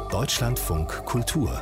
Deutschlandfunk Kultur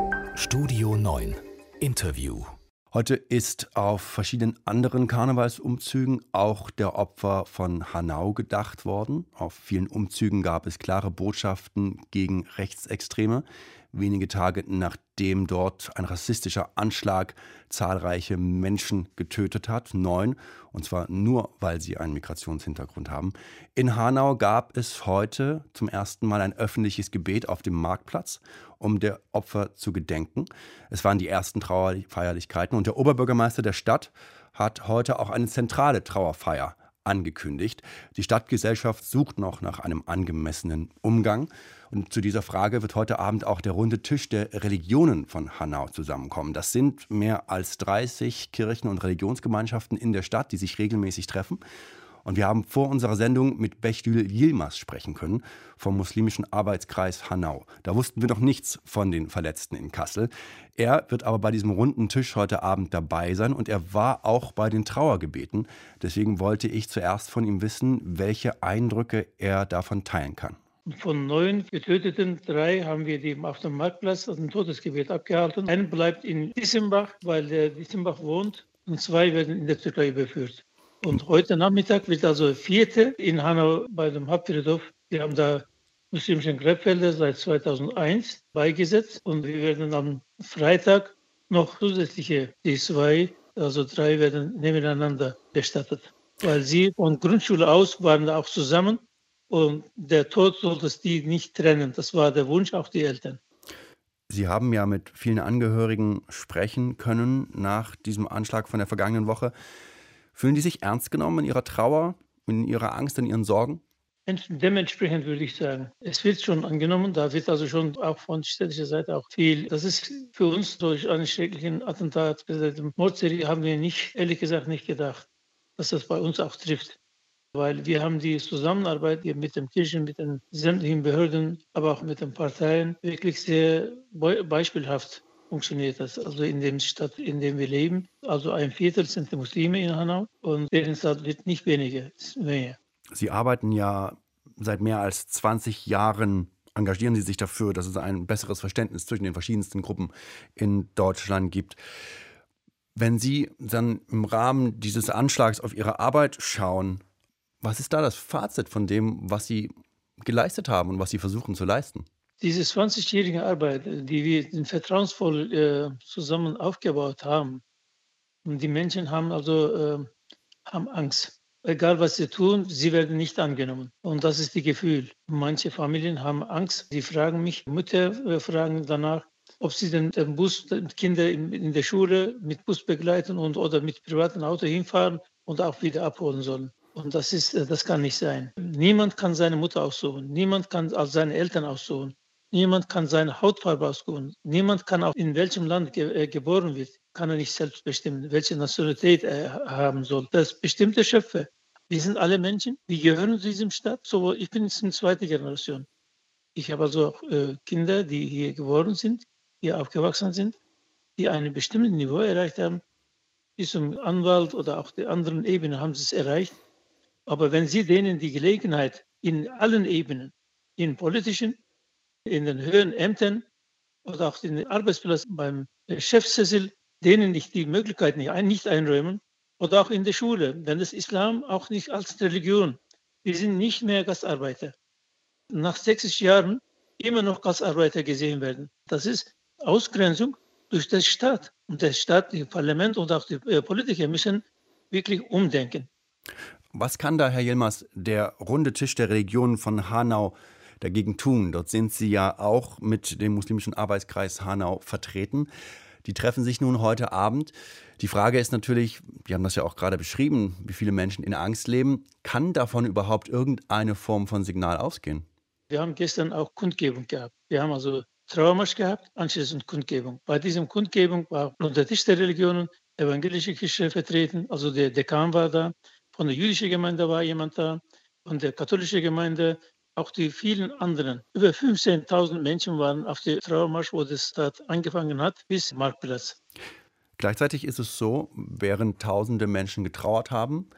Studio 9 Interview. Heute ist auf verschiedenen anderen Karnevalsumzügen auch der Opfer von Hanau gedacht worden. Auf vielen Umzügen gab es klare Botschaften gegen Rechtsextreme. Wenige Tage nachdem dort ein rassistischer Anschlag zahlreiche Menschen getötet hat, 9, und zwar nur, weil sie einen Migrationshintergrund haben. In Hanau gab es heute zum ersten Mal ein öffentliches Gebet auf dem Marktplatz, um der Opfer zu gedenken. Es waren die ersten Trauerfeierlichkeiten und der Oberbürgermeister der Stadt hat heute auch eine zentrale Trauerfeier angekündigt. Die Stadtgesellschaft sucht noch nach einem angemessenen Umgang. Und zu dieser Frage wird heute Abend auch der runde Tisch der Religionen von Hanau zusammenkommen. Das sind mehr als 30 Kirchen und Religionsgemeinschaften in der Stadt, die sich regelmäßig treffen. Und wir haben vor unserer Sendung mit Bechtül Yilmaz sprechen können vom muslimischen Arbeitskreis Hanau. Da wussten wir noch nichts von den Verletzten in Kassel. Er wird aber bei diesem runden Tisch heute Abend dabei sein und er war auch bei den Trauergebeten. Deswegen wollte ich zuerst von ihm wissen, welche Eindrücke er davon teilen kann. Von 9 Getöteten, 3 haben wir die auf dem Marktplatz ein Todesgebet abgehalten. Ein bleibt in Dissenbach, weil der Dissenbach wohnt, und 2 werden in der Türkei überführt. Und heute Nachmittag wird also 4. in Hanau bei dem Hauptfriedhof. Wir haben da muslimische Gräbfelder seit 2001 beigesetzt und wir werden am Freitag noch zusätzliche, die 2, also 3 werden nebeneinander bestattet. Weil sie von Grundschule aus waren auch zusammen und der Tod sollte die nicht trennen. Das war der Wunsch auch die Eltern. Sie haben ja mit vielen Angehörigen sprechen können nach diesem Anschlag von der vergangenen Woche. Fühlen die sich ernst genommen in ihrer Trauer, in ihrer Angst, in ihren Sorgen? Dementsprechend würde ich sagen, es wird schon angenommen, da wird also schon auch von städtischer Seite auch viel. Das ist für uns durch einen schrecklichen Attentat, der Mordserie, haben wir nicht, ehrlich gesagt, nicht gedacht, dass das bei uns auch trifft. Weil wir haben die Zusammenarbeit hier mit den Kirchen, mit den sämtlichen Behörden, aber auch mit den Parteien wirklich sehr beispielhaft funktioniert das. Also in dem Stadt, in dem wir leben, also 1/4 sind die Muslime in Hanau und deren Stadt wird nicht weniger, es ist mehr. Sie arbeiten ja seit mehr als 20 Jahren, engagieren Sie sich dafür, dass es ein besseres Verständnis zwischen den verschiedensten Gruppen in Deutschland gibt. Wenn Sie dann im Rahmen dieses Anschlags auf Ihre Arbeit schauen, was ist da das Fazit von dem, was Sie geleistet haben und was Sie versuchen zu leisten? Diese 20-jährige Arbeit, die wir vertrauensvoll zusammen aufgebaut haben, und die Menschen haben haben Angst. Egal was sie tun, sie werden nicht angenommen. Und das ist das Gefühl. Manche Familien haben Angst. Die fragen mich, Mütter fragen danach, ob sie den Bus, die Kinder in der Schule mit Bus begleiten oder mit privatem Auto hinfahren und auch wieder abholen sollen. Und das kann nicht sein. Niemand kann seine Mutter aussuchen. Niemand kann seine Eltern aussuchen. Niemand kann seine Hautfarbe aussuchen. Niemand kann auch in welchem Land geboren wird, kann er nicht selbst bestimmen, welche Nationalität er haben soll. Das bestimmte Schöpfer. Wir sind alle Menschen. Wir gehören zu diesem Staat. So, ich bin jetzt in 2. Generation. Ich habe also auch Kinder, die hier geboren sind, hier aufgewachsen sind, die ein bestimmtes Niveau erreicht haben. Bis zum Anwalt oder auch der anderen Ebene haben sie es erreicht. Aber wenn Sie denen die Gelegenheit in allen Ebenen, in politischen, in den höheren Ämtern oder auch in den Arbeitsplatz beim Chefsessel, denen nicht die Möglichkeit nicht einräumen, oder auch in der Schule, wenn das Islam auch nicht als Religion, wir sind nicht mehr Gastarbeiter. Nach 60 Jahren immer noch Gastarbeiter gesehen werden. Das ist Ausgrenzung durch den Staat. Und der Staat, das Parlament und auch die Politiker müssen wirklich umdenken. Was kann da, Herr Yilmaz, der runde Tisch der Religionen von Hanau dagegen tun? Dort sind Sie ja auch mit dem muslimischen Arbeitskreis Hanau vertreten. Die treffen sich nun heute Abend. Die Frage ist natürlich, wir haben das ja auch gerade beschrieben, wie viele Menschen in Angst leben. Kann davon überhaupt irgendeine Form von Signal ausgehen? Wir haben gestern auch Kundgebung gehabt. Wir haben also Trauermarsch gehabt, anschließend Kundgebung. Bei diesem Kundgebung war unter Tisch der Religionen evangelische Kirche vertreten, also der Dekan war da, von der jüdischen Gemeinde war jemand da, von der katholischen Gemeinde, auch die vielen anderen. Über 15.000 Menschen waren auf der Trauermarsch, wo das Staat angefangen hat, bis Marktplatz. Gleichzeitig ist es so, während tausende Menschen getrauert haben,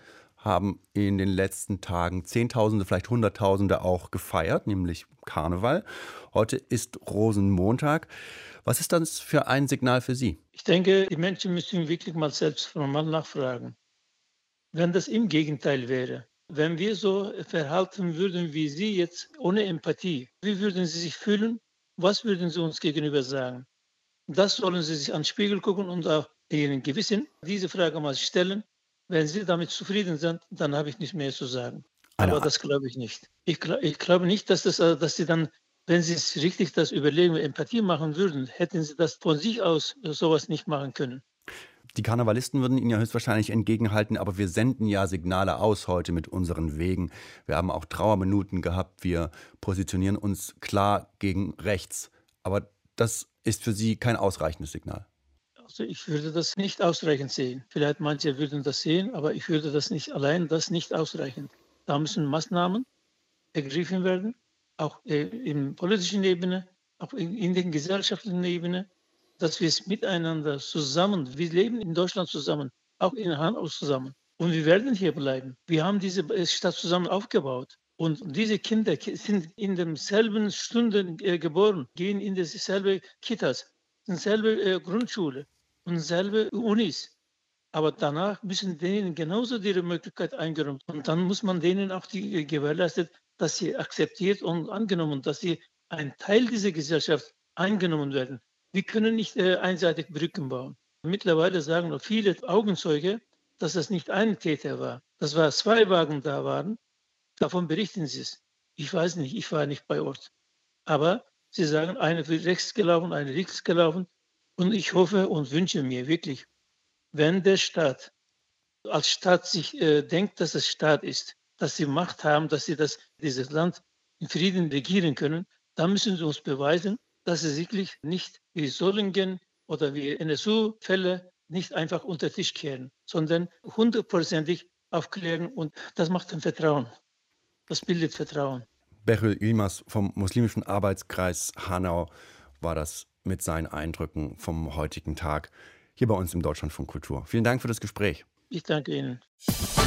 haben in den letzten Tagen Zehntausende, vielleicht Hunderttausende auch gefeiert, nämlich Karneval. Heute ist Rosenmontag. Was ist das für ein Signal für Sie? Ich denke, die Menschen müssen wirklich mal selbst mal nachfragen. Wenn das im Gegenteil wäre, wenn wir so verhalten würden wie Sie jetzt, ohne Empathie, wie würden Sie sich fühlen? Was würden Sie uns gegenüber sagen? Das sollen Sie sich an den Spiegel gucken und auch Ihren Gewissen diese Frage mal stellen. Wenn Sie damit zufrieden sind, dann habe ich nicht mehr zu sagen. Eine, Aber das glaube ich nicht. Ich glaube nicht, dass Sie dann, wenn Sie es richtig das überlegen, Empathie machen würden, hätten Sie das von sich aus sowas nicht machen können. Die Karnevalisten würden Ihnen ja höchstwahrscheinlich entgegenhalten, aber wir senden ja Signale aus heute mit unseren Wegen. Wir haben auch Trauerminuten gehabt, wir positionieren uns klar gegen rechts. Aber das ist für Sie kein ausreichendes Signal. Also ich würde das nicht ausreichend sehen. Vielleicht manche würden das sehen, aber ich würde das nicht ausreichend. Da müssen Maßnahmen ergriffen werden, auch in politischen Ebene, auch in der gesellschaftlichen Ebene, dass wir es miteinander zusammen, wir leben in Deutschland zusammen, auch in Hanau zusammen. Und wir werden hier bleiben. Wir haben diese Stadt zusammen aufgebaut. Und diese Kinder sind in demselben Stunden geboren, gehen in dieselbe Kitas, in dieselbe Grundschule und dieselbe Unis. Aber danach müssen denen genauso ihre Möglichkeit eingeräumt. Und dann muss man denen auch die gewährleistet, dass sie akzeptiert und angenommen, dass sie ein Teil dieser Gesellschaft eingenommen werden. Wir können nicht einseitig Brücken bauen. Mittlerweile sagen noch viele Augenzeuge, dass das nicht ein Täter war. Das war 2 Wagen da waren. Davon berichten sie es. Ich weiß nicht, ich war nicht bei Ort. Aber sie sagen, eine rechts gelaufen, eine links gelaufen. Und ich hoffe und wünsche mir wirklich, wenn der Staat als Staat sich denkt, dass es Staat ist, dass sie Macht haben, dass sie dieses Land in Frieden regieren können, dann müssen sie uns beweisen, dass sie wirklich nicht wie Solingen oder wie NSU-Fälle nicht einfach unter den Tisch kehren, sondern hundertprozentig aufklären. Und das macht ein Vertrauen. Das bildet Vertrauen. Behrül Yilmaz vom Muslimischen Arbeitskreis Hanau war das mit seinen Eindrücken vom heutigen Tag hier bei uns im Deutschlandfunk Kultur. Vielen Dank für das Gespräch. Ich danke Ihnen.